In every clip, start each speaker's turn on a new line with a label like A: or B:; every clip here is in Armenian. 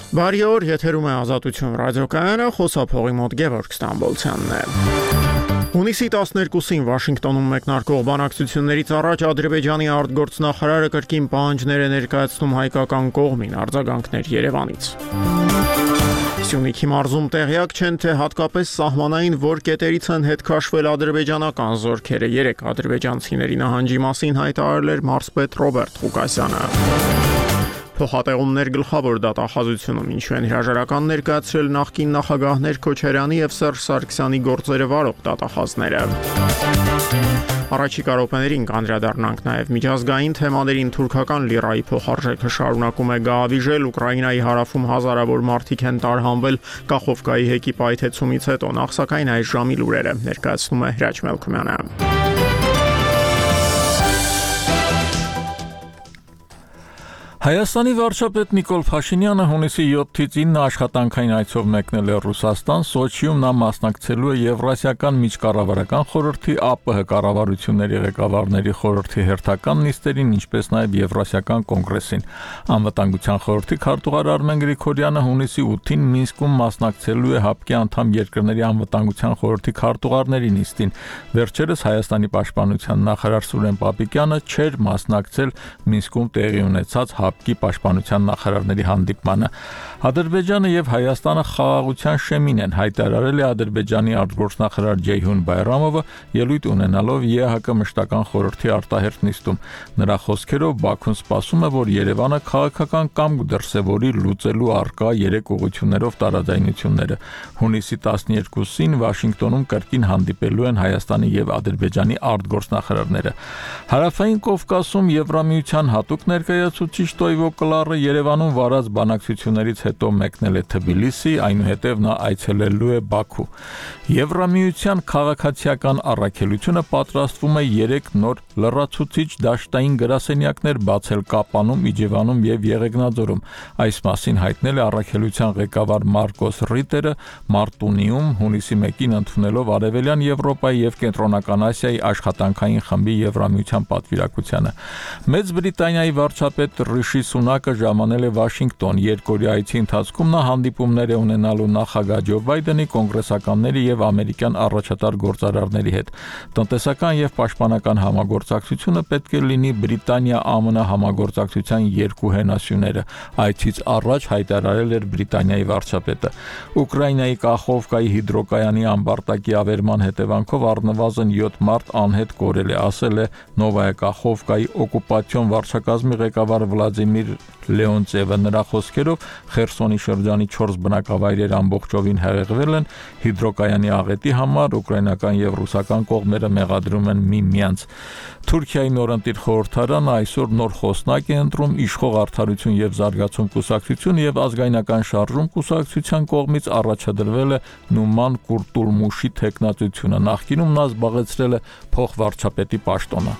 A: Բարի օր, եթերում է Ազատություն ռադիոկայանը, խոսափողի մոտ Գևորգ Ստամբոլցյանն է։ Հունիսի 12-ին Վաշինգտոնում մեկնարկող բանակցություններից առաջ Ադրբեջանի արտգործնախարարը կրկին պահանջներ է ներկայացնում հայկական կողմին արձագանքներ Երևանից։ Սյունիքի մարզում տեղյակ չեն, թե հատկապես սահմանային որ կետերից են հետ քաշվել ադրբեջանական զորքերը։ 3 ադրբեջանցիների նահանջի մասին հայտարարել էր մարզպետ Ռոբերտ Ղուկասյանը։ Փոխատեղումներ գլխավոր դատախազությունում ինչու են հրաժարական ներկայացրել նախկին նախագահներ Քոչարյանի եւ Սերժ Սարգսյանի գործերը վարող դատախազները։ Առաջիկա րոպեներին կանդրադառնանք նաև միջազգային թեմաներին։ Թուրքական լիրայի փոխարժեքը շարունակում է գահավիժել։ Ուկրաինայի հարավում հազարավոր մարդիկ են տարհանվել Կախովկայի հեկի պայթեցումից հետո։ Նախ սակայն այս ժամի լուրերը ներկայացնում է Հրաչ Մելքումյանը։
B: Հայաստանի վարչապետ Նիկոլ Փաշինյանը հունիսի 7-ից 9 աշխատանքային այցով մեկնել է Ռուսաստան, Սոչիում նա մասնակցելու է Եվրասիական միջկառավարական խորհրդի, ԱՊՀ կառավարությունների ղեկավարների խորհրդի հերթական նիստերին, ինչպես նաև Եվրասիական կոնգրեսին։ Անվտանգության խորհրդի քարտուղար Արմեն Գրիգորյանը հունիսի 8-ին Մինսկում մասնակցելու է ՀԱՊԿ անդամ երկրների անվտանգության խորհրդի քարտուղարների նիստին։ Վերջերս Հայաստանի պաշտպանության նախարար Սուրեն Պապիկյանը չէր մասնակցել Մինսկում տեղի ունեցած ՀԱՊԿ պաշտպանության նախարարների հանդիպմանը։ Ադրբեջանը եւ Հայաստանը խաղաղության շեմին են, հայտարարել է Ադրբեջանի արտգործնախարար Ջեյհուն Բայրամովը ելույթ ունենալով ԵԱՀԿ մշտական խորհրդի արտահերթ նիստում։ Նրա խոսքերով Բաքուն սպասում է, որ Երևանը քաղաքական կամք դրսևորի լուծելու առկա 3 ուղղություններով տարաձայնությունները։ Հունիսի 12-ին Վաշինգտոնում կրկին հանդիպելու են Հայաստանի եւ Ադրբեջանի արտգործնախարարները։ Հարավային Կովկասում Եվրամիության հատուկ ներկայացուցիչ Տոյվո Կլարը Երևանում վարած բանակցություններից հետո մեկնել է Թբիլիսի, այնուհետև նա այցելելու է Բաքու։ Եվրամիության քաղաքացիական առաքելությունը պատրաստվում է 3 նոր լրացուցիչ դաշտային գրասենյակներ բացել Կապանում, Իջևանում եւ Եղեգնաձորում։ Այս մասին հայտնել է առաքելության ղեկավար Մարկոս Ռիտերը Մարտունիում հունիսի 1-ին ընդունելով Արևելյան Եվրոպայի եւ Կենտրոնական Ասիայի աշխատանքային խմբի Եվրամիության պատվիրակությանը։ Մեծ Բրիտանիայի վարչապետ Ռիշի Սունակը ժամանել է Վաշինգտոն։ Երկօրյա այցի ընթացքում նա հանդիպումներ է ունենալու նախագահ Ջո Բայդենի, կոնգրեսականների եւ ամերիկյան առաջատար գործարարների հետ։ Տնտեսական եւ պաշտպանական համագործակցությունը պետք է լինի Բրիտանիա-ԱՄՆ համագործակցության երկու հենասյուները։ Այցից առաջ հայտարարել էր Բրիտանիայի վարչապետը։ Ուկրաինայի Կախովկայի հիդրոկայանի ամբարտակի ավերման հետևանքով առնվազն 7 մարդ անհետ կորել է, ասել է Նովայա Կախովկայի օկուպացիոն վարչակազմի ղեկավար Վլադիմիր Լեոնցևը։ Նրա խոսքերով Խերսոնի շրջանի 4 բնակավայրեր ամբողջովին հեղեղվել են։ Հիդրոկայանի աղետի համար ուկրաինական եւ ռուսական կողմերը մեղադրում են միմյանց։ Թուրքիայի նորընտիր խորհրդարանը այսօր նոր խոսնակ է ընտրում Իշխող արդարություն եւ զարգացում կուսակցություն եւ ազգայնական շարժում կուսակցության կողմից առաջադրվել է Նուման Կուրտուլմուշի թեկնածությունը։ Նախկինում նա զբաղեցրել է փոխվարչապետի պաշտոնը։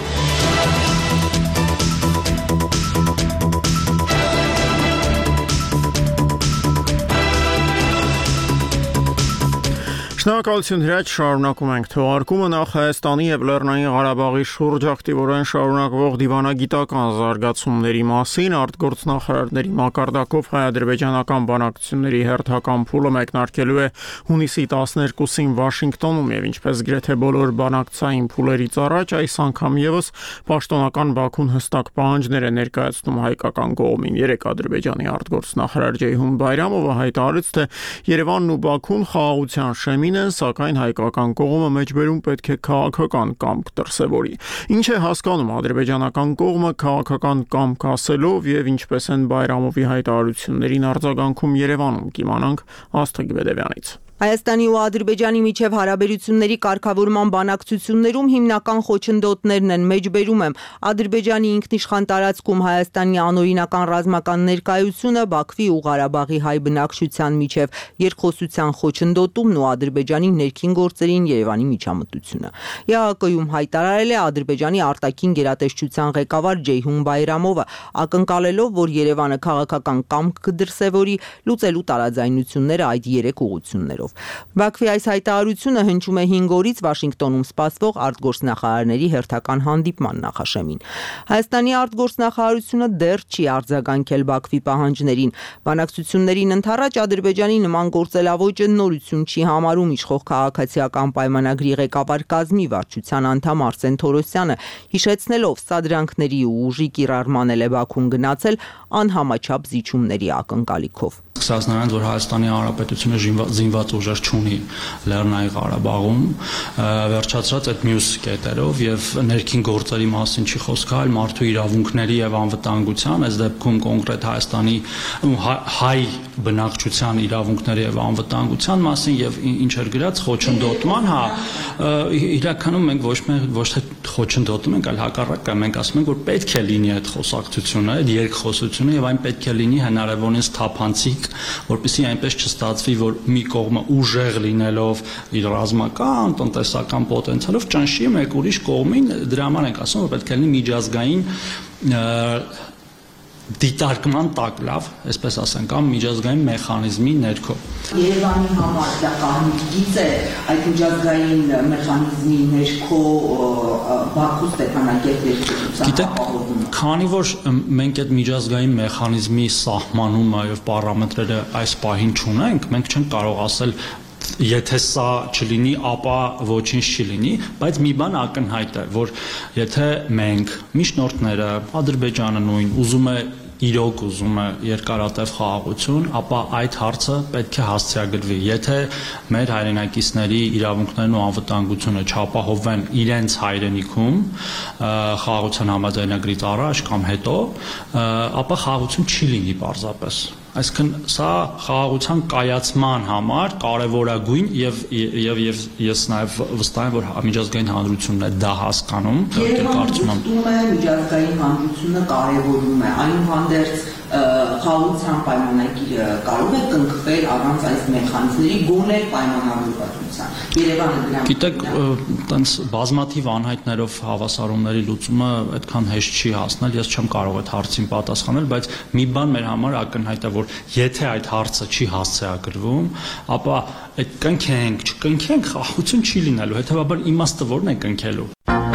A: Շնորհակալություն Հրաչ, շարունակում ենք թողարկումը։ Նախ Հայաստանի եւ Լեռնային Ղարաբաղի շուրջ ակտիվորեն շարունակվող դիվանագիտական զարգացումների մասին արտգործնախարարների մակարդակով հայ-ադրբեջանական բանակցությունների հերթական փուլը մեկնարկելու է հունիսի 12-ին Վաշինգտոնում եւ ինչպես գրեթե բոլոր բանակցային փուլերից առաջ այս անգամ եւս պաշտոնական Բաքուն հստակ պահանջներ է ներկայացնում հայկական կողմին։ 3 ադրբեջանի արտգործնախարար Ջեյհուն Բայրամովը հայտարարեց, թե Երևանն ու Բաքուն խաղաղության շեմին սակայն հայկական կողմը մեջբերում պետք է քաղաքական կամք դրսևորի։ Ինչ է հասկանում ադրբեջանական կողմը քաղաքական կամք ասելով եւ ինչպես են Բայրամովի հայտարարություններին արձագանքում Երևանում, կիմանանք Աստղիկ Բեդևյանից։
C: Հայաստանի ու Ադրբեջանի միջև հարաբերությունների կարգավորման բանակցություններում հիմնական խոչընդոտներն են մեջբերում եմ Ադրբեջանի ինքնիշխան տարածքում Հայաստանի անօրինական ռազմական ներկայությունը, Բաքվի ու Ղարաբաղի հայ բնակչության միջև երկխոսության խոչընդոտումն ու Ադրբեջանի ներքին գործերին Երևանի միջամտությունը։ ԵԱՀԿ-ում հայտարարել է Ադրբեջանի արտաքին գերատեսչության ղեկավար Ջեյհուն Բայրամովը, ակնկալելով, որ Երևանը քաղաքական կամք կդրսևորի լուծելու տարաձայնությունները այդ 3 ուղղություններով։ ելնելով։ Բաքվի այս հայտարարությունը հնչում է 5 օրից Վաշինգտոնում սպասվող արտգործնախարարների հերթական հանդիպման նախաշեմին։ Հայաստանի արտգործնախարարությունը դեռ չի արձագանքել Բաքվի պահանջներին։ Բանակցություններին ընթառաջ Ադրբեջանի նման գործելավոճը նորություն չի համարում իշխող քաղաքացիական պայմանագրի ղեկավար կազմի վարչության անդամ Արսեն Թորոսյանը, հիշեցնելով սադրանքների ու ուժի կիրառման է Բաքուն գնացել անհամաչափ զիջումների ակնկալիքով։
D: Սկսած նրանից, որ Հայաստանի Հանրապետությունը զինված ուժեր չունի Լեռնային Ղարաբաղում, վերջացրած այդ մյուս կետերով եւ ներքին գործերի մասին չի խոսք, այլ մարդու իրավունքների եւ անվտանգության, այս դեպքում կոնկրետ Հայաստանի հայ բնակչության իրավունքների եւ անվտանգության մասին եւ ինչ էր գրած խոչընդոտման, իրականում մենք ոչ թե խոչընդոտում ենք, այլ հակառակը, մենք ասում ենք, որ պետք է լինի այդ խոսակցությունը, այդ երկխոսությունը եւ այն պետք է լինի հնարավորինս թափանցիկ, որպեսզի այնպես չստացվի, որ մի կողմը ուժեղ լինելով իր ռազմական, տնտեսական պոտենցիալով ճնշի մեկ ուրիշ կողմին, դրա համար ենք ասում, որ պետք է լինի միջազգային դիտարկման տակ լավ, այսպես ասենք, կամ միջազգային մեխանիզմի ներքո։
C: Երևանի համար դա կանգնից է այդ միջազգային մեխանիզմի ներքո Բաքու Ստեփանակերտ
D: Գիտեք, քանի որ մենք այդ միջազգային մեխանիզմի սահմանումը եւ պարամետրերը այս պահին չունենք, մենք չենք կարող ասել եթե սա չլինի, ապա ոչինչ չի լինի, բայց մի բան ակնհայտ է, որ եթե մենք միջնորդները, Ադրբեջանը նույն ուզում է իրոք ուզում է երկարատև խաղաղություն, ապա այդ հարցը պետք է հասցեագրվի։ Եթե մեր հայրենակիցների իրավունքներն ու անվտանգությունը չապահովեն իրենց հայրենիքում խաղաղության համաձայնագրից առաջ կամ հետո, ապա խաղաղություն չի լինի պարզապես։ Այսինքն սա խաղաղության կայացման համար կարևորագույն եւ ես նաեւ վստահ եմ, որ միջազգային հանրությունն է դա հասկանում, կարծում եմ։
C: Միջազգային հանրությունը կարևորում է, այնուհանդերձ խաղաղության պայմանագիրը կարող է կնքվել առանց այս մեխանիզմների գոնե պայմանավորվածության։ Երևանը դրան։
D: Գիտեք, տենց բազմաթիվ անհայտներով հավասարումների լուծումը այդքան հեշտ չի հասնել, ես չեմ կարող այդ հարցին պատասխանել, բայց մի բան մեր համար ակնհայտ է, որ եթե այդ հարցը չի հասցեագրվում, ապա այդ կնքենք, չկնքենք, խաղաղություն չի լինելու, հետեւաբար իմաստը ո՞րն է կնքելու։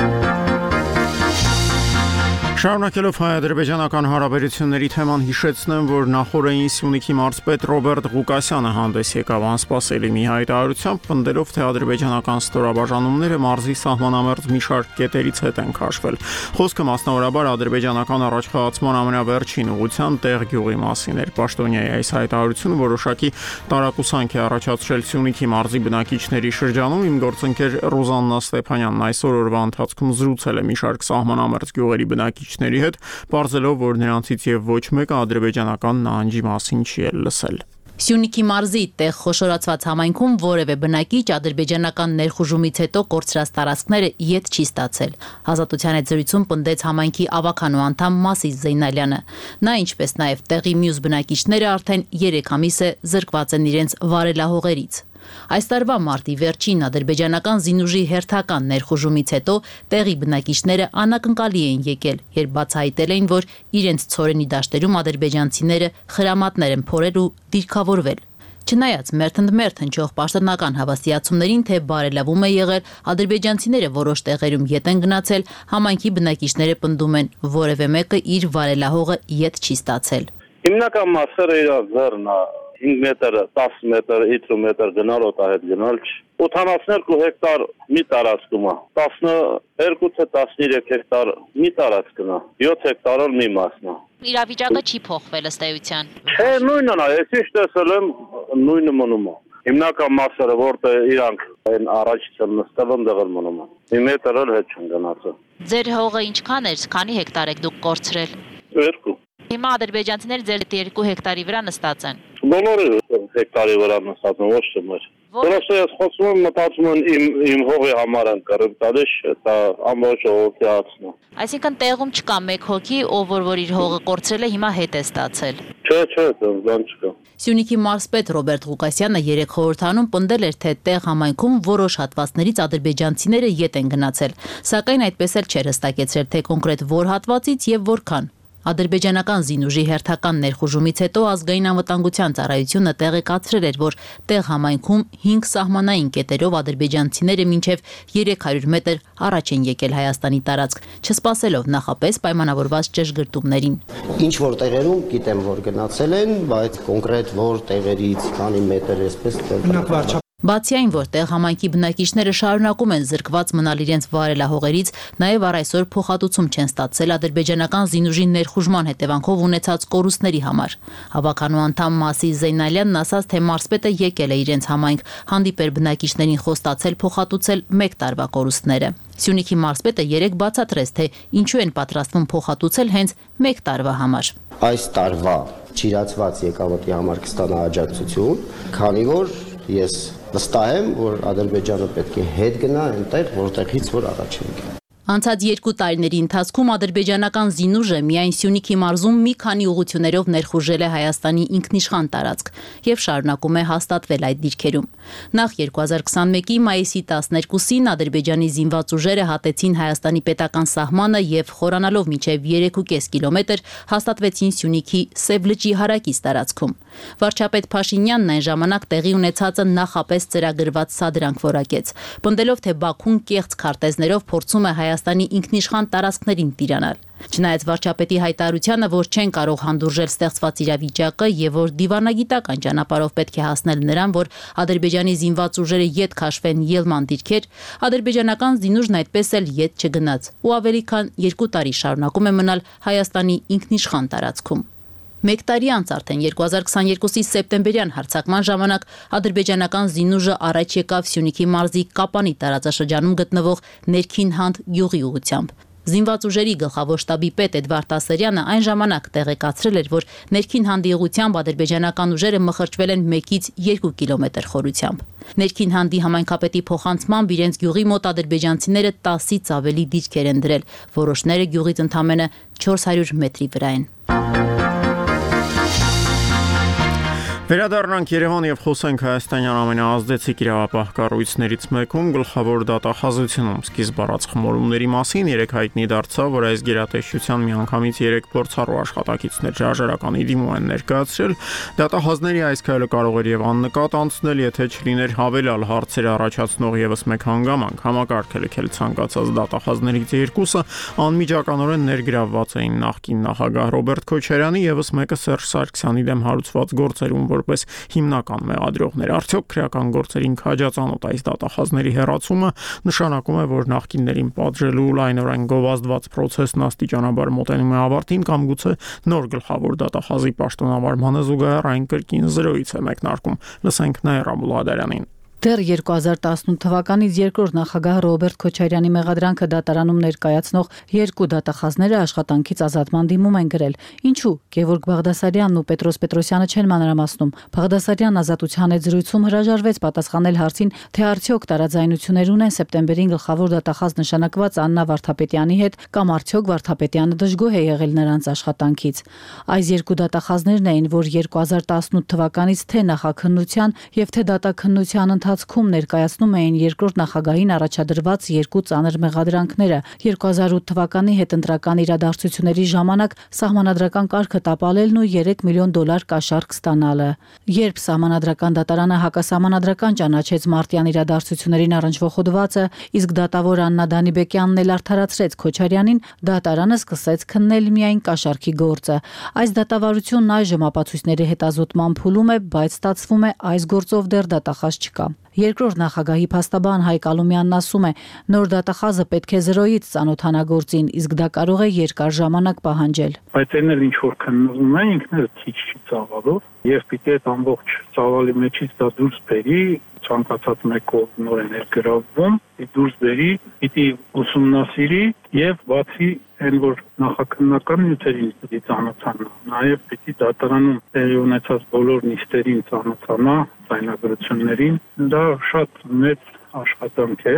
A: Շարունակելով հայ-ադրբեջանական հարաբերությունների թեման հիշեցնեմ, որ նախորդին Սյունիքի մարզպետ Ռոբերտ Ղուկասյանը հանդես եկավ անսպասելի մի հայտարարությամբ, պնդելով, թե ադրբեջանական ստորաբաժանումները մարզի սահմանամերձ մի շարք կետերից հետ են քաշվել։ Խոսքը մասնավորաբար ադրբեջանական առաջխաղացման ամենավերջին ուղղության տեղ գյուղի մասին էր։ Պաշտոնյայի այս հայտարարությունը որոշակի տարակուսանք է առաջացրել Սյունիքի մարզի բնակիչների շրջանում։ Իմ գործընկեր Ռուզաննա Ստեփանյանն այսօր օրվա ընթացքում զրուցել է մի շարք սահմանամերձ գյուղերի բնակիչների հետ, պարզելով, որ նրանցից եւ ոչ մեկը ադրբեջանական նահանջի մասին չի լսել։
E: Սյունիքի մարզի տեղ խոշորացված համայնքում որևէ բնակիչ ադրբեջանական ներխուժումից հետո կորցրած տարածքները ետ չի ստացել։ Ազատության հետ զրույցում պնդեց համայնքի ավականու անդամ Մասիս Զեյնալյանը։ Նա, ինչպես նաև տեղի մյուս բնակիչները արդեն 3 ամիս է զրկված են իրենց վարելահողերից։ Այս տարվա մարտի վերջին ադրբեջանական զինուժի հերթական ներխուժումից հետո տեղի բնակիչները անակնկալի էին եկել, երբ բացահայտել էին, որ իրենց ցորենի դաշտերում ադրբեջանցիները խրամատներ են փորել ու դիրքավորվել։ Չնայած մերթընդմերթ հնչող պաշտոնական հավաստիացումներին, թե բարելավում է եղել, ադրբեջանցիները որոշ տեղերում ետ են գնացել, համայնքի բնակիչները պնդում են, որևէ մեկը իր վարելահողը ետ չի ստացել։
F: Հիմնական մասերը իրար ձեռնա 5 մետր, 10 մետր, 5 մետր գնալ օտահետ գնալ չի։ 82 հեկտար մի տարածքում է, 12-ը 13 հեկտար մի տարածքն է, 7 հեկտարով մի մասն է։
E: Իրավիճակը չի փոխվել ըստ էության։
F: Չէ, նույնն է, ես ինչ տեսել եմ, նույնը մնում է։ Հիմնական մասերը, որտեղ իրանք այն առաջից են նստել, ընդեղ մնում է։ Մի մետր էլ հետ չեն գնացել։
E: Ձեր հողը ինչքան էր, քանի հեկտար եք դուք կորցրել։
F: 2։
E: Հիմա ադրբեջանցիները ձեր 2 հեկտարի վրա նստած են։
F: Բոլորը հեկտարի վրա նստած են, ոչ թե մեր։ Որոշը ես խոսում եմ, մտածում եմ իմ հողի համար են կռիվ տալիս, դա ամբողջ հողի հացն է։
E: Այսինքն տեղում չկա մեկ հոգի, ով որ իր հողը կորցրել է, հիմա հետ է ստացել։
F: Չէ, բան չկա։
E: Սյունիքի մարզպետ Ռոբերտ Ղուկասյանը 3 խորհրդանում պնդել էր, թե տեղ համայնքում որոշ հատվածներից ադրբեջանցիները ետ են գնացել, սակայն այդպես էլ չէր հստակեցրել, թե կոնկրետ որ հատվածից եւ որքան։ Ադրբեջանական զինուժի հերթական ներխուժումից հետո ազգային անվտանգության ծառայությունը տեղեկացրել էր, որ տեղ համայնքում 5 սահմանային կետերով ադրբեջանցիները մինչև 300 մետր առաջ են եկել Հայաստանի տարածք, չսպասելով նախապես պայմանավորված ճշգրտումներին։
G: Ինչ որ տեղերում գիտեմ, որ գնացել են, բայց կոնկրետ որ տեղերից քանի մետր էսպես
E: Բացի այն, որ տեղ համայնքի բնակիչները շարունակում են զրկված մնալ իրենց վարելահողերից, նաև առ այսօր փոխհատուցում չեն ստացել ադրբեջանական զինուժի ներխուժման հետևանքով ունեցած կորուստների համար։ Հավաքանու անդամ Մասի Զեյնալյանն ասաց, թե մարզպետը եկել է իրենց համայնք, հանդիպել բնակիչներին, խոստացել փոխհատուցել 1 տարվա կորուստները։ Սյունիքի մարզպետը երեկ բացատրեց, թե ինչու են պատրաստվում փոխհատուցել հենց 1 տարվա համար։
G: Այս տարվա ճիրացված եկամտի համար կստանա աջակցություն, քանի որ ես վստահ եմ, որ Ադրբեջանը պետք է հետ գնա այնտեղ, որտեղից որ առաջ է եկել։
E: Անցած 2 տարիների ընթացքում ադրբեջանական զինուժը միայն Սյունիքի մարզում մի քանի ուղղություններով ներխուժել է Հայաստանի ինքնիշխան տարածք եւ շարունակում է հաստատվել այդ դիրքերում։ Նախ 2021-ի մայիսի 12-ին Ադրբեջանի զինված ուժերը հատեցին Հայաստանի պետական սահմանը եւ խորանալով մինչեւ 3.5 կիլոմետր հաստատվեցին Սյունիքի Սև լճի հարակից տարածքում։ Վարչապետ Փաշինյանն այն ժամանակ տեղի ունեցածը նախապես ծրագրված սադրանք որակեց, պնդելով, թե Բաքուն կեղծ քարտեզներով փորձում է Հայաստանի ինքնիշխան տարածքներին տիրանալ։ Չնայած վարչապետի հայտարարությանը, որ չեն կարող հանդուրժել ստեղծված իրավիճակը եւ որ դիվանագիտական ճանապարհով պետք է հասնել նրան, որ Ադրբեջանի զինված ուժերը ետ քաշվեն ելման դիրքեր, ադրբեջանական զինուժն այդպես էլ ետ չգնաց ու ավելի քան 2 տարի շարունակում է մնալ Հայաստանի ինքնիշխան տարածքում։ 1 տարի անց արդեն 2022-ի սեպտեմբերյան հարձակման ժամանակ ադրբեջանական զինուժը առաջ եկավ Սյունիքի մարզի Կապանի տարածաշրջանում գտնվող Ներքին Հանդ գյուղի ուղղությամբ։ Զինված ուժերի գլխավոր շտաբի պետ Էդվարդ Տասարյանը այն ժամանակ տեղեկացրել էր, որ Ներքին Հանդի ուղղությամբ ադրբեջանական ուժերը մխրճվել են 1-ից 2 կիլոմետր խորությամբ։ Ներքին Հանդի համայնքապետի փոխանցմամբ իրենց գյուղի մոտ ադրբեջանցիները 10-ից ավելի դիրքեր են դրել, որոշները գյուղից ընդամենը 400 մետրի վրա են։
A: Վերադառնանք Երևան եւ խոսենք Հայաստանյան ամենաազդեցիկ իրավապահ կառույցներից մեկում գլխավոր դատախազությունում սկիզբ առած խմորումների մասին երեք հայտնի դարձավ, որ այս գերատեսչության միանգամից 3 փորձառու աշխատակիցներ շարժարականի դիմում են ներկայացրել։ Դատախազների այս քայլը կարող էր եւ աննկատ անցնել, եթե չլիներ հավելյալ հարցեր առաջացնող եւս մեկ հանգամանք։ Համակարգը լքել ցանկացած դատախազներից 2-ը անմիջականորեն ներգրավված էին նախկին նախագահ Ռոբերտ Քոչարյանի, եւս մեկը Սերժ Սարգսյանի դեմ հարուցված գործերում, որպես հիմնական մեղադրողներ։ Արդյոք քրեական գործերին քաջածանոթ այս դատախազների հեռացումը նշանակում է, որ նախկիններին պատժելու լայնորեն գովազդված process-ն աստիճանաբար մոտենում է ավարտին, կամ գուցե նոր գլխավոր դատախազի պաշտոնավարմանը զուգահեռ այն կրկին զրոյից է մեկնարկում։ Լսենք Նաիրա Մուլադարյանին։
H: Դեռ 2018 թվականից երկրորդ նախագահ Ռոբերտ Քոչարյանի մեղադրանքը դատարանում ներկայացնող 2 դատախազները աշխատանքից ազատման դիմում են գրել։ Ինչու? Գևորգ Բաղդասարյանն ու Պետրոս Պետրոսյանը չեն մանրամասնում։ Բաղդասարյանն ազատության հետ զրույցում հրաժարվեց պատասխանել հարցին, թե արդյոք տարաձայնություններ ունեն սեպտեմբերին գլխավոր դատախազ նշանակված Աննա Վարդապետյանի հետ, կամ արդյոք Վարդապետյանը դժգոհ է եղել նրանց աշխատանքից։ Այս 2 դատախազներն էին, որ 2018 թվականից թե նախաքննության եւ թե դատաքննության ընթացքում ներկայացնում էին երկրորդ նախագահին առաջադրված 2 ծանր մեղադրանքները։ 2008 թվականի հետընտրական իրադարձությունների ժամանակ սահմանադրական կարգը տապալելն ու $3 միլիոն կաշառք ստանալը։ Երբ սահմանադրական դատարանը հակասահմանադրական ճանաչեց մարտյան իրադարձություններին առնչվող հոդվածը, իսկ դատավոր Աննա Դանիբեկյանն էլ արդարացրեց Քոչարյանին, դատարանը սկսեց քննել միայն կաշառքի գործը։ Այս դատավարությունն այժմ ապացույցների հետազոտման փուլում է, բայց ստացվում է այս գործով դեռ դատախազ չկա։ Երկրորդ նախագահի փաստաբան Հայկ Ալումյանն ասում է, նոր դատախազը պետք է զրոյից ծանոթանա գործին, իսկ դա կարող է երկար ժամանակ պահանջել։
I: Բայց այն էլ ինչ որ քննվում է, ինքն էլ քիչ չի ծավալով, եւ պիտի այդ ամբողջ ծավալի մեջից դա դուրս բերի, ցանկացած մեկով նոր է ներգրավվում, դուրս բերի, պիտի ուսումնասիրի եւ բացի այն որ նախաքննական նյութերին պիտի ծանոթանա, նաեւ պիտի դատարանում տեղի ունեցած բոլոր նիստերին ծանոթանա, ծայնագրություններին, դա շատ մեծ աշխատանք է։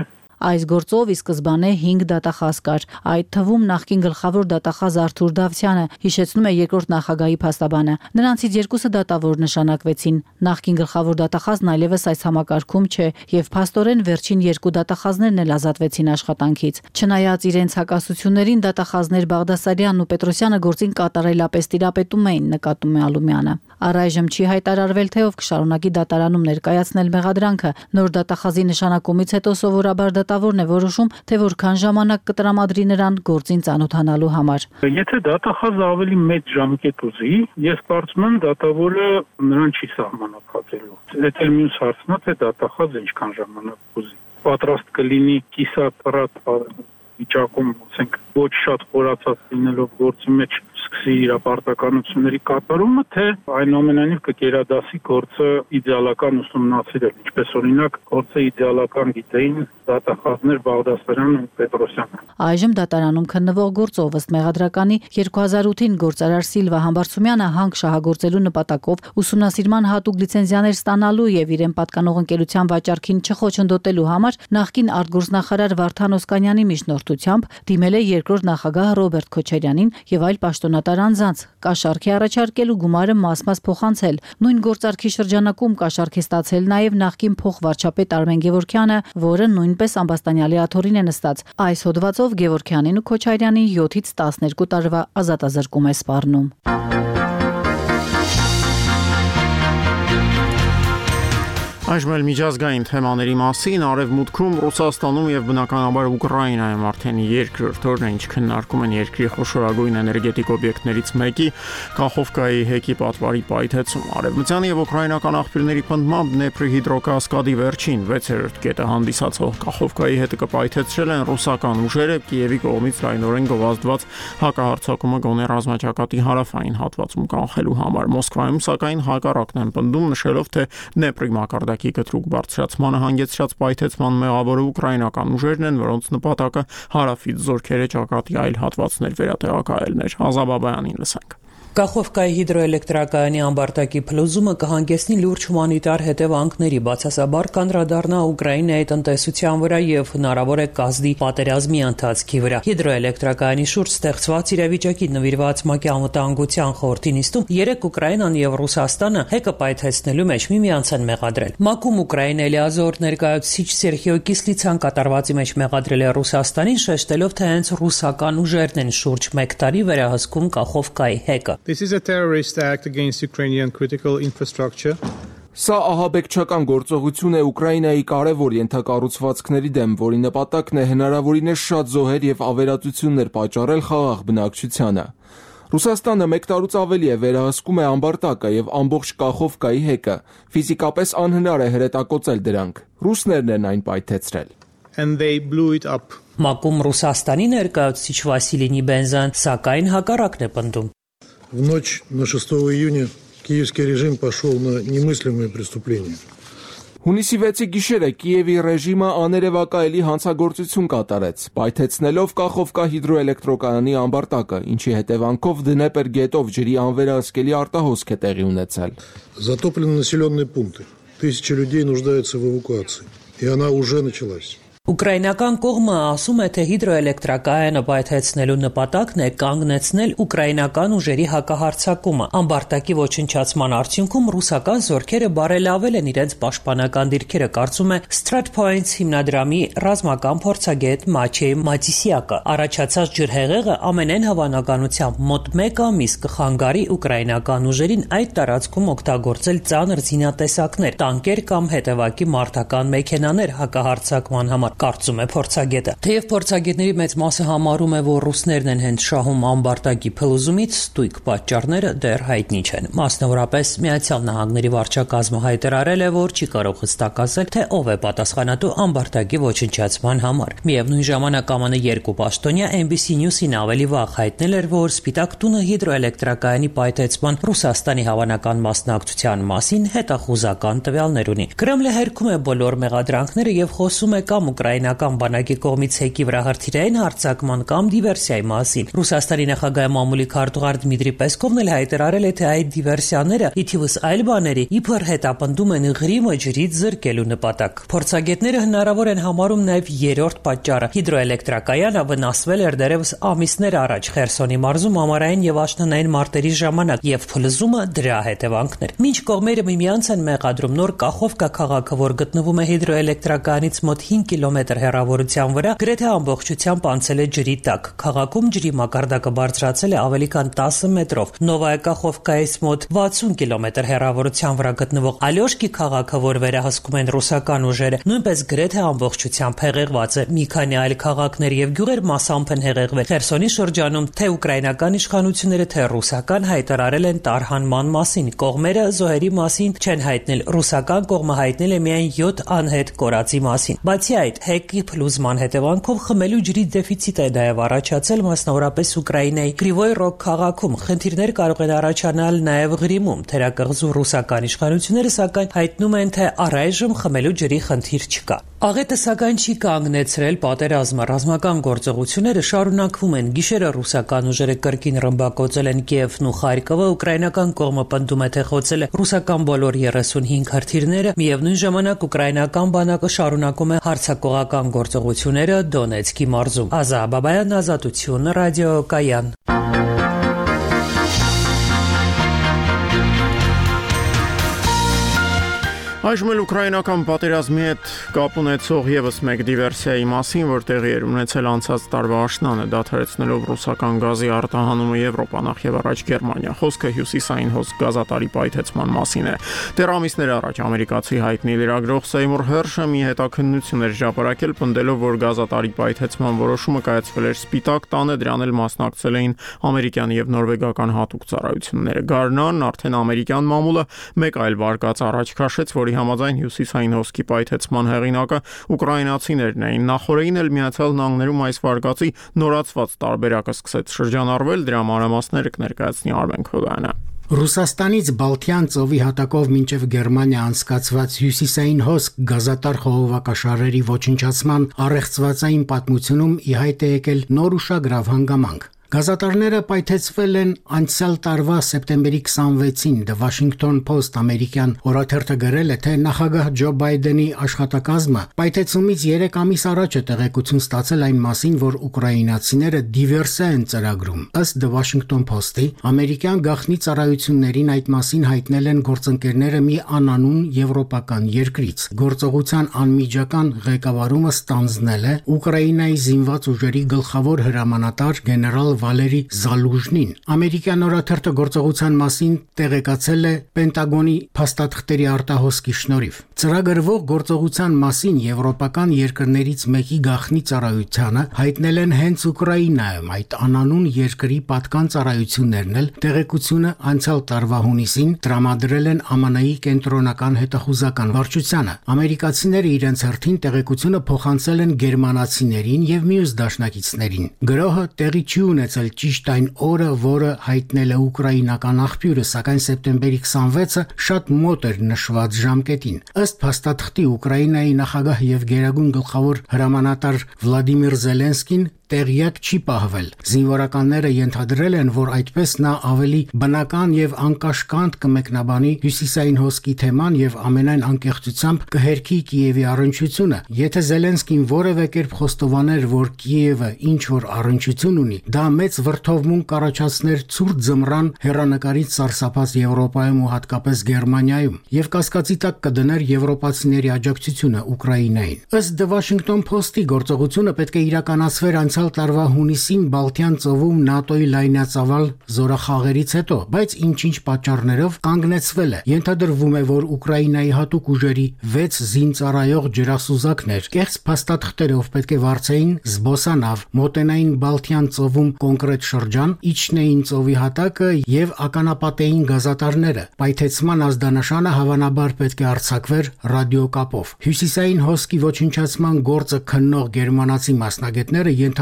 H: Այս գործով ի սկզբանե 5 դատախազ կար, այդ թվում նախկին գլխավոր դատախազ Արթուր Դավթյանը, հիշեցնում է երկրորդ նախագահի փաստաբանը։ Նրանցից երկուսը դատավոր նշանակվեցին։ Նախկին գլխավոր դատախազն այլևս այս համակարգում չէ եւ փաստորեն վերջին 2 դատախազներն էլ ազատվեցին աշխատանքից։ Չնայած իրենց հակասություններին դատախազներ Բաղդասարյանն ու Պետրոսյանը գործին կատարելապես տիրապետում էին, նկատում է Ալումյանը։ Առայժմ չի հայտարարվել, թե ով կշարունակի դատարանում ներկայացնել մեղադրանքը։ Նոր դատախազի նշանակումից հետո սովորաբար դատավորն է որոշում, թե որքան ժամանակ կտրամադրի նրան գործին ծանոթանալու համար։
I: Եթե դատախազը ավելի մեծ ժամկետ ուզի, ես կարծում եմ դատավորը նրան չի սահմանափակելու։ Դա էլ մյուս հարցն է, թե դատախազը ինչքան ժամանակ ուզի։ Պատրաստ կլինի կիսապրատ վիճակում, ասենք, ոչ շատ խորացած լինելով գործի մեջ սկսի իր պարտականությունների կատարումը, թե այնուամենայնիվ կկերադասի գործը իդեալական ուսումնասիրել, ինչպես օրինակ գործը իդեալական գիտեին դատախազներ Բաղդասարյանն ու Պետրոսյանը։
H: Այժմ դատարանում քննվող գործով ըստ մեղադրականի 2008-ին գործարար Սիլվա Համբարձումյանը հանք շահագործելու նպատակով ուսումնասիրման հատուկ լիցենզիաներ ստանալու եւ իրեն պատկանող ընկերության վաճառքին չխոչընդոտելու համար նախկին արտգործնախարար Վարդան Օսկանյանի միջնորդությամբ դիմել է երկրորդ նախագահ Ռոբերտ Քոչարյանին եւ այլ պաշտոնատար անձանց կաշառքի առաջարկելու գումարը մաս-մաս փոխանցել։ Նույն գործարքի շրջանակում կաշառք է ստացել նաեւ նախկին փոխվարչապետ Արմեն Գևորգյանը, որը նույնպես ամբաստանյալի աթոռին է նստած։ Այս հոդվածով Գևորգյանին ու Քոչարյանին 7-ից 12 տարվա ազատազրկում է սպառնում։
A: Այժմ էլ միջազգային թեմաների մասին Արևմուտքում, Ռուսաստանում եւ բնականաբար Ուկրաինայում արդեն երկրորդ օրն է, ինչ քննարկում են երկրի խոշորագույն էներգետիկ օբյեկտներից մեկի Կախովկայի հեկի պատվարի պայթեցում։ Արևմտյան եւ ուկրաինական աղբյուրների պնդմամբ Դնեպրի հիդրոկասկադի վերջին 6-րդ կետը հանդիսացող Կախովկայի հետը կպայթեցրել են ռուսական ուժերը Կիևի կողմից լայնորեն գովազդված հակահարձակումը գոնե ռազմաճակատի հարավային հատվածում կանխելու համար։ Մոսկվայում սակայն հակառակն են պնդում, նշելով, թե Դնեպրի մակարդակի կտրուկ բարձրացմանը հանգեցրած պայթեցման մեղավորը ուկրաինական ուժերն են, որոնց նպատակը հարավից զորքերը ճակատի այլ հատվածներ վերատեղակայելն էր։ Ազաբաբայանին լսենք։
J: Կախովկայի հիդրոէլեկտրակայանի ամբարտակի փլուզումը կհանգեցնի լուրջ հումանիտար հետևանքների, բացասաբար կանդրադառնա Ուկրաինայի տնտեսության վրա եւ հնարավոր է կազդի պատերազմի ընթացքի վրա։ Հիդրոէլեկտրակայանի շուրջ ստեղծված իրավիճակի նվիրված ՄԱԿ-ի անվտանգության խորհրդի նիստում 3 Ուկրաինան եւ Ռուսաստանը հեկը պայթեցնելու մեջ միմյանց են մեղադրել։ ՄԱԿ-ում Ուկրաինայի լիազոր ներկայացուցիչ Սերխիո Կիսլիցան կատարվածի մեջ մեղադրել է Ռուսաստանին, շեշտելով, թե հենց ռուսական ուժերն են շուրջ 1 տարի վերահսկում Կախովկայի հեկը։
K: This is a terrorist act against Ukrainian critical infrastructure.
L: Սա ահաբեկչական գործողություն է Ուկրաինայի կարևոր ենթակառուցվածքների դեմ, որի նպատակն է հնարավորինս շատ զոհեր եւ ավերածություններ պատճառել խաղաղ բնակչությանը։ Ռուսաստանը 1 տարուց ավելի է վերահսկում է ամբարտակը եւ ամբողջ Կախովկայի հեկը։ Ֆիզիկապես անհնար է հրետակոծել դրանք։ Ռուսներն են այն պայթեցրել։
K: And they blew it up.
J: ՄԱԿ-ում Ռուսաստանի ներկայացուցիչ Վասիլի Նիբենզան սակայն հակառակն է պնդում։
M: В ночь на 6 июня киевский режим пошел на немыслимые преступления.
L: Հունիսի 6-ի գիշերը Կիևի ռեժիմը աներևակայելի հանցագործություն կատարեց, պայթեցնելով Կախովկա հիդրոէլեկտրակայանի ամբարտակը, ինչի հետևանքով Դնեպր գետով ջրի անվերահսկելի արտահոսք է տեղի ունեցել։
M: Затоплены населенные пункты. Тысячи людей нуждаются в эвакуации, и она уже началась.
J: Ուկրաինական կողմը ասում է, թե հիդրոէլեկտրակայանը պայթեցնելու նպատակն է կանգնեցնել ուկրաինական ուժերի հակահարձակումը։ Ամբարտակի ոչնչացման արդյունքում ռուսական զորքերը բարելավել են իրենց պաշտպանական դիրքերը, կարծում է Stratpoints հիմնադրամի ռազմական փորձագետ Մաչեյ Մատիսյակը։ Առաջացած ջրհեղեղը ամենայն հավանականությամբ մոտ 1 ամիս կխանգարի ուկրաինական ուժերին այդ տարածքում օգտագործել ծանր զինատեսակներ, տանկեր կամ հետևակի մարտական մեքենաներ հակահարձակման համար, կարծում է փորձագետը։ Թեև փորձագետների մեծ մասը համարում է, որ ռուսներն են հենց շահում ամբարտակի փլուզումից, ստույգ պատճառները դեռ հայտնի չեն։ Մասնավորապես Միացյալ Նահանգների վարչակազմը հայտարարել է, որ չի կարող հստակ ասել, թե ով է պատասխանատու ամբարտակի ոչնչացման համար։ Միևնույն ժամանակ ԱՄՆ 2 պաշտոնյա NBC News-ին ավելի վաղ հայտնել էր, որ Սպիտակ տունը հիդրոէլեկտրակայանի պայթեցման Ռուսաստանի հավանական մասնակցության մասին հետախուզական տվյալներ ունի։ Կրեմլը հերքում է բոլոր մեղադրանքները եւ խոսում է կամ ուկրաինական բանակի կողմից հեկի վրա հրթիռային հարձակման կամ դիվերսիայի մասին։ Ռուսաստանի նախագահի մամուլի քարտուղար Դմիտրի Պեսկովն էլ հայտարարել է, թե այդ դիվերսիաները ի թիվս այլ բաների իբր հետապնդում են Ղրիմը ջրից զրկելու նպատակ։ Փորձագետները հնարավոր են համարում նաև երրորդ պատճառը։ Հիդրոէլեկտրակայանը վնասվել էր դեռևս ամիսներ առաջ Խերսոնի մարզում ամառային եւ աշնանային մարտերի ժամանակ եւ փլուզումը դրա հետևանքն էր։ Մինչ կողմերը միմյանց են մեղադրում նոր Կախովկա քաղաքը, որ գտնվում է հիդրոէլեկտրակայանից մոտ 5 կիլոմետր հեռավորության վրա, գրեթե ամբողջությամբ անցել է ջրի տակ։ Քաղաքում ջրի մակարդակը բարձրացել է ավելի քան 10 մետրով։ Նովայա Կախովկայից մոտ 60 կիլոմետր հեռավորության վրա գտնվող Ալյոշկի քաղաքը, որ վերահսկում են ռուսական ուժերը, նույնպես գրեթե ամբողջությամբ հեղեղված է։ Մի քանի այլ քաղաքներ եւ գյուղեր մասամբ են հեղեղվել։ Խերսոնի շրջանում թե ուկրաինական իշխանությունները, թե ռուսական հայտարարել են տարհանման մասին։ Կողմերը զոհերի մասին չեն հայտնել։ Ռուսական կողմը հայտնել է միայն 7 անհետ կորածի մասին։ Բացի այդ, հեկի փլուզման հետևանքով խմելու ջրի դեֆիցիտ է նաև առաջացել, մասնավորապես Ուկրաինայի Կրիվոյ Ռոգ քաղաքում։ Խնդիրներ կարող են առաջանալ նաև Ղրիմում։ Թերակղզու ռուսական իշխանությունները սակայն հայտնում են, թե առայժմ խմելու ջրի խնդիր չկա։ Աղետը սակայն չի կանգնեցրել պատերազմը։ Ռազմական գործողությունները շարունակվում են։ Գիշերը ռուսական ուժերը կրկին ռմբակոծել են Կիևն ու Խարկովը, ուկրաինական կողմը պնդում է, թե խոցել է ռուսական բոլոր 35 հրթիռները, միևնույն ժամանակ ուկրաինական բանակը շարունակում է հարձակողական գործողությունները Դոնեցկի մարզում։ Ազա Բաբայան, Ազատություն, ռադիոկայան։
A: Այժմ էլ ուկրաինական պատերազմի հետ կապ ունեցող եւս մեկ դիվերսիայի մասին, որ տեղի էր ունեցել անցած տարվա աշնանը, դադարեցնելով ռուսական գազի արտահանումը Եվրոպա, նախ եւ առաջ Գերմանիա։ Խոսքը հյուսիսային հոսք գազատարի պայթեցման մասին է։ Դեռ ամիսներ առաջ ամերիկացի հայտնի լրագրող Սեյմուր Հերշը մի հետաքննություն էր հրապարակել, պնդելով, որ գազատարի պայթեցման որոշումը կայացվել էր Սպիտակ տանը, դրան էլ մասնակցել էին ամերիկյան եւ նորվեգական հատուկ ծառայությունները։ Գարնանն արդեն ամերիկյան մամուլը մեկ այլ վարկած առաջ քաշեց, որի համաձայն հյուսիսային հոսքի պայթեցման հեղինակը ուկրաինացիներն էին։ Նախորդին էլ Միացյալ Նահանգներում այս վարկածի նորացված տարբերակը սկսեց շրջանառվել, դրա մանրամասները կներկայացնի Արմեն Քոդյանը։
N: Ռուսաստանից Բալթյան ծովի հատակով մինչև Գերմանիա անցկացված հյուսիսային հոսք գազատար խողովակաշարերի ոչնչացման առեղծվածային պատմությունում ի հայտ է եկել նոր ուշագրավ հանգամանք։ Գազատարները պայթեցվել են անցյալ տարվա սեպտեմբերի 26-ին The Washington Post ամերիկյան օրաթերթը գրել է, թե նախագահ Ջո Բայդենի աշխատակազմը պայթեցումից 3 ամիս առաջ է տեղեկություն ստացել այն մասին, որ ուկրաինացիները դիվերսիա են ծրագրում։ Ըստ The Washington Post-ի, ամերիկյան գաղտնի ծառայություններին այդ մասին հայտնել են գործընկերները մի անանուն եվրոպական երկրից։ Գործողության անմիջական ղեկավարումը ստանձնել է Ուկրաինայի զինված ուժերի գլխավոր հրամանատար գեներալ Վալերի Զալուժնին։ Ամերիկյան օրաթերթը գործողության մասին տեղեկացել է Պենտագոնի փաստաթղթերի արտահոսքի շնորհիվ։ Ծրագրվող գործողության մասին եվրոպական երկրներից մեկի գաղտնի ծառայությանը հայտնել են հենց Ուկրաինայում, այդ անանուն երկրի պատկան ծառայություններն էլ տեղեկությունը անցյալ տարվա հունիսին տրամադրել են ԱՄՆ-ի կենտրոնական հետախուզական վարչությանը։ Ամերիկացիները իրենց հերթին տեղեկությունը փոխանցել են գերմանացիներին եւ մյուս դաշնակիցներին։ Գրոհը տեղի չի ունեցել ճիշտ այն օրը, որը հայտնել է ուկրաինական աղբյուրը, սակայն սեպտեմբերի 26-ը շատ մոտ էր նշված ժամկետին։ Ըստ փաստաթղթի Ուկրաինայի նախագահ եւ գերագույն գլխավոր հրամանատար Վլադիմիր Զելենսկին տեղյակ չի պահվել։ Զինվորականները ենթադրել են, որ այդպես նա ավելի բնական եւ անկաշկանդ կմեկնաբանի հյուսիսային հոսքի թեման եւ ամենայն անկեղծությամբ կհերքի Կիևի առնչությունը։ Եթե Զելենսկին որևէ կերպ խոստովաներ, որ Կիևը ինչ որ առնչություն ունի, դա մեծ վրդովմունք կառաջացներ ցուրտ ձմռան հերանեկարից սարսափած Եվրոպայում ու հատկապես Գերմանիայում եւ կասկածի տակ կդներ եվրոպացիների աջակցությունը Ուկրաինային։ Ըստ The Washington Post-ի գործողությունը պետք է իրականացվեր անցյալ տարվա հունիսին Բալթյան ծովում ՆԱՏՕ-ի լայնածավալ զորախաղերից հետո, բայց ինչ-ինչ պատճառներով կանգնեցվել է։ Ենթադրվում է, որ Ուկրաինայի հատուկ ուժերի 6 զինծառայող ջրասուզակներ կեղծ փաստաթղթերով պետք է վարձեին զբոսանավ, մոտենային Բալթյան ծովում կոնկրետ շրջան, իջնեին ծովի հատակը եւ ականապատեին գազատարները։ Պայթեցման ազդանշանը հավանաբար պետք է արձակվեր ռադիոկապով։ Հյուսիսային հոսքի ոչնչացման գործը քննող գերմանացի մասնագետները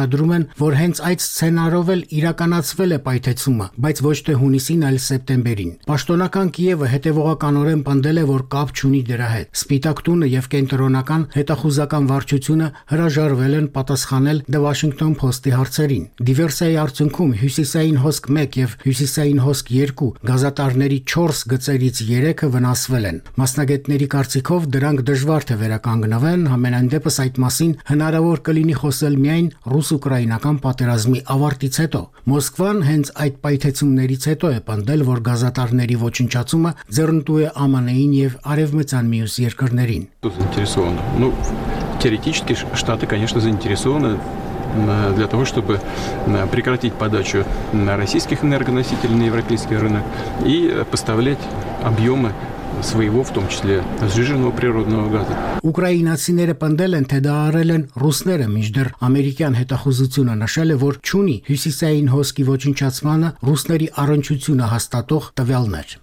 N: ենթադրում են, որ հենց այդ սցենարով էլ իրականացվել է պայթեցումը, բայց ոչ թե հունիսին, այլ սեպտեմբերին։ Պաշտոնական Կիևը հետևողականորեն պնդել է, որ կապ չունի դրա հետ։ Սպիտակ տունը եւ կենտրոնական հետախուզական վարչությունը հրաժարվել են պատասխանել The Washington Post-ի հարցերին։ Դիվերսիայի արդյունքում Հյուսիսային հոսք 1 եւ Հյուսիսային հոսք 2 գազատարների 4 գծերից 3-ը վնասվել են։ Մասնագետների կարծիքով դրանք դժվար թե վերականգնվեն, համենայնդեպս այդ մասին հնարավոր կլինի խոսել միայն ռուս-ուկրաինական պատերազմի ավարտից հետո։ Մոսկվան հենց այդ պայթեցումներից հետո է պնդել, որ գազատարների ոչնչացումը ձեռնտու է ԱՄՆ-ին եւ արևմտյան մյուս երկրներին։
O: Теоретически Штаты, конечно, заинтересованы для того, чтобы прекратить подачу российских энергоносителей на европейский рынок и поставлять объемы своего, в том числе сжиженного природного газа.
N: Ուկրաինացիները պնդել են, թե դա արել են ռուսները, մինչդեռ ամերիկյան հետախուզությունը նշել է, որ չունի հյուսիսային հոսքի ոչնչացմանը ռուսների առնչությունը հաստատող տվյալներ։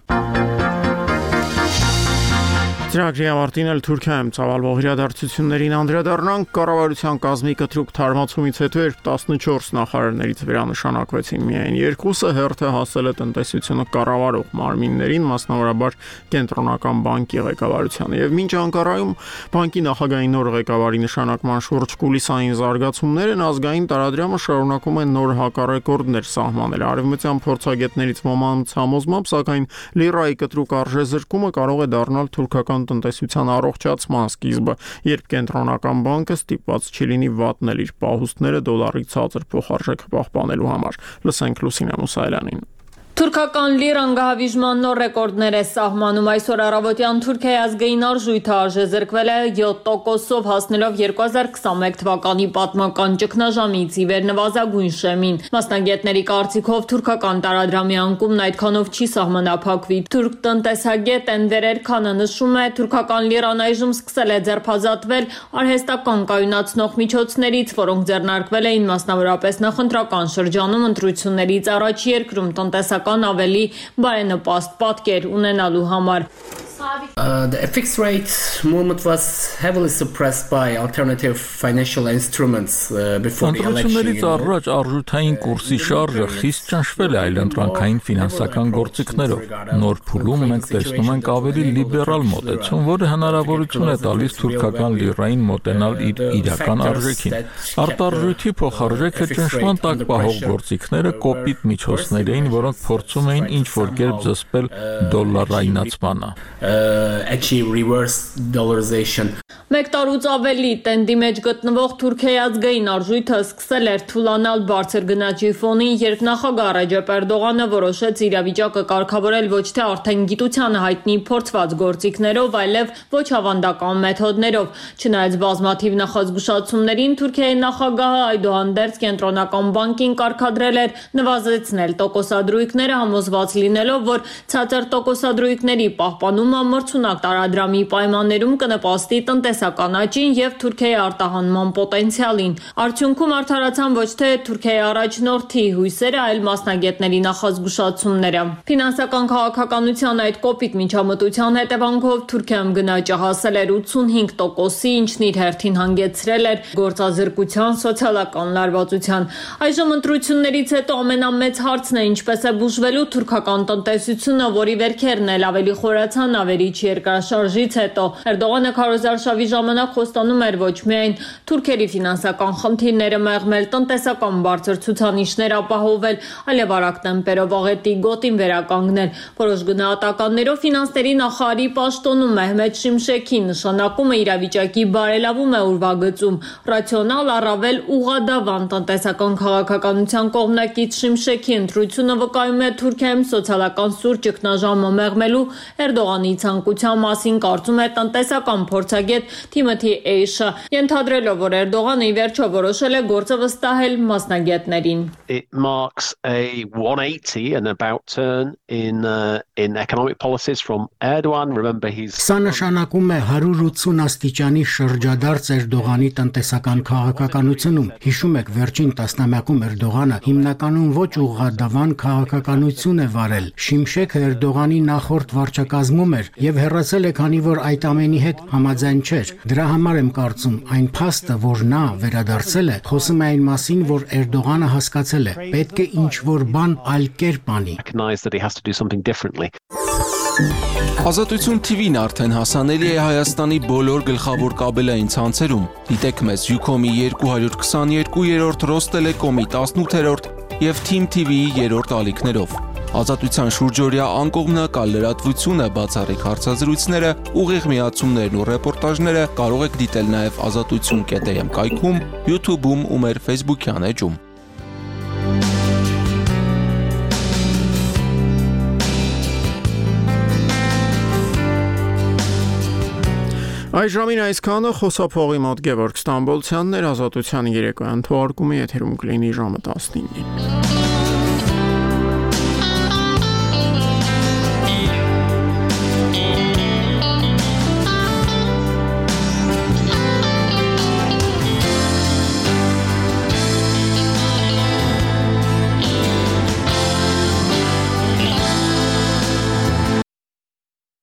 A: Ծրագրի ավարտին էլ Թուրքիայում ծավալվող իրադարձություններին անդրադառնանք։ Կառավարության կազմի կտրուկ թարմացումից հետո 14 նախարարներից վերանշանակվեցին միայն 2-ը, հերթը հասել է տնտեսությունը կառավարող մարմիններին, մասնավորաբար Կենտրոնական բանկի ղեկավարությանը։ Եվ մինչ Անկարայում բանկի նախագահի նոր ղեկավարի նշանակման շուրջ կուլիսային զարգացումներ են, ազգային տարադրամը շարունակում է նոր հակառեկորդներ սահմանել։ Արևմտյան փորձագետներից ոմանց համոզմամբ, սակայն լիրայի կտրուկ արժեզրկումը կարող է դառնալ թուրքական տնտեսության առողջացման սկիզբը, երբ Կենտրոնական բանկը ստիպված չի լինի վատնել իր պահուստները դոլարի ցածր փոխարժեքը պահպանելու համար։ Լսենք Լուսինե Մուսայելյանին։
P: Թուրքական լիրան գահավիժման նոր ռեկորդներ է սահմանում։ Այսօր առավոտյան Թուրքիայի ազգային արժույթը արժեզրկվել է 7%-ով, հասնելով 2021 թվականի պատմական ճգնաժամից ի վեր նվազագույն շեմին։ Մասնագետների կարծիքով թուրքական տարադրամի անկումն այդքանով չի սահմանափակվի։ Թուրք տնտեսագետ Էնվեր Էրքանը նշում է, թուրքական լիրան այժմ սկսել է ձերբազատվել արհեստական կայունացնող միջոցներից, որոնք ձեռնարկվել էին մասնավորապես նախընտրական շրջանում ընտրություններից առաջ երկրում տնտեսական ավելի բարենպաստ պատկեր ունենալու համար։
Q: The FX rate movement was heavily suppressed by alternative financial instruments before the election.
B: Ընտրություններից առաջ արժութային կուրսի շարժը խիստ ճնշվել է այլընտրանքային ֆինանսական գործիքներով։ Նոր փուլում մենք տեսնում ենք ավելի լիբերալ մոտեցում, որը հնարավորություն է տալիս թուրքական լիրային մոտենալ իր իրական արժեքին։ Արտարժույթի փոխարժեքը ճնշման տակ պահող գործիքները կոպիտ միջոցներ էին, որոնք փորձում էին ինչ-որ կերպ զսպել դոլարայնացմանը։
Q: Achieve reverse dollarization.
P: Մեկ տարուց ավելի տենդի մեջ գտնվող Թուրքիայի ազգային արժույթը սկսել էր թուլանալ բարձր գնաճի ֆոնին, երբ նախագահ Ռեջեփ Էրդողանը որոշեց իրավիճակը կարգավորել ոչ թե արդեն գիտությանը հայտնի փորձված գործիքներով, այլև ոչ ավանդական մեթոդներով։ Չնայած բազմաթիվ նախազգուշացումներին, Թուրքիայի նախագահը այդուհանդերձ Կենտրոնական բանկին կարգադրել էր նվազեցնել տոկոսադրույքները, համոզված լինելով, որ ցածր տոկոսադրույքների պահպանումը մրցունակ տարադրամի պայմաններում կնպաստի տնտեսական աճին եւ Թուրքիայի արտահանման պոտենցիալին։ Արդյունքում արդարացան ոչ թե Թուրքիայի առաջնորդի հույսերը, այլ մասնագետների նախազգուշացումները։ Ֆինանսական քաղաքականության այդ կոպիտ միջամտության հետևանքով Թուրքիայում գնաճը հասել էր 85%-ի, ինչն իր հերթին հանգեցրել էր գործազրկության, սոցիալական լարվածության։ Այժմ ընտրություններից հետո ամենամեծ հարցն է ինչպես է բուժվելու թուրքական տնտեսությունը, որի վերքերն էլ ավելի խորացան ավերիչ երկրաշարժից հետո։ Էրդողանը քարոզարշավի ժամանակ խոստանում էր ոչ միայն թուրքերի ֆինանսական խնդիրները մեղմել, տնտեսական բարձր ցուցանիշներ ապահովել, այլև արագ տեմպերով աղետի գոտին վերականգնել։ Որոշ գնահատականներով ֆինանսների նախարարի պաշտոնում Մեհմեդ Շիմշեքի նշանակումը իրավիճակի բարելավում է ուրվագծում։ Ռացիոնալ, առավել ուղղադավան տնտեսական քաղաքականության կողմնակից Շիմշեքի ընտրությունը վկայում է Թուրքիայում սոցիալական սուր ճգնաժամը մեղմելու Էրդողանի ցանկության մասին, կարծում է տնտեսական փորձագետ Թիմոթի Էյշը, ենթադրելով, որ Էրդողանը ի վերջո որոշել է գործը վստահել մասնագետներին։
R: It marks a 180 and about turn in economic policies from Erdogan. Remember he's
N: Սա նշանակում է 180 աստիճանի շրջադարձ Էրդողանի տնտեսական քաղաքականությունում։ Հիշում եք, վերջին տասնամյակում Էրդողանը հիմնականում ոչ ուղղադավան քաղաքականություն է վարել։ Շիմշեքը Էրդողանի նախորդ վարչակազմում էր եւ հեռացել է, քանի որ այդ ամենի հետ համաձայն չէր։ Դրա համար եմ կարծում, այն փաստը, որ նա վերադարձել է, խոսում է այն մասին, որ Էրդողանը հասկացել է, պետք է ինչ-որ բան այլ կերպ անի։
L: Ազատություն TV-ն արդեն հասանելի է Հայաստանի բոլոր գլխավոր կաբելային ցանցերում։ Դիտեք մեզ Ucom-ի 222-րդ, Ռոստելեկոմի 18-րդ եւ Team TV-ի 3-րդ ալիքներով։ Ազատության շուրջօրյա անկողմնակալ լրատվությունը, բացառիկ հարցազրույցները, ուղիղ միացումներն ու ռեպորտաժները կարող եք դիտել նաեւ azatutsun.am կայքում, YouTube-ում ու մեր Facebook-յան էջում։
A: Այժմին այսքանը խոսափողի մոտ Գևորգ Ստամբոլցյանն էր, Ազատության երեկոյան թողարկումի եթերում կլինի ժամը 19-ին։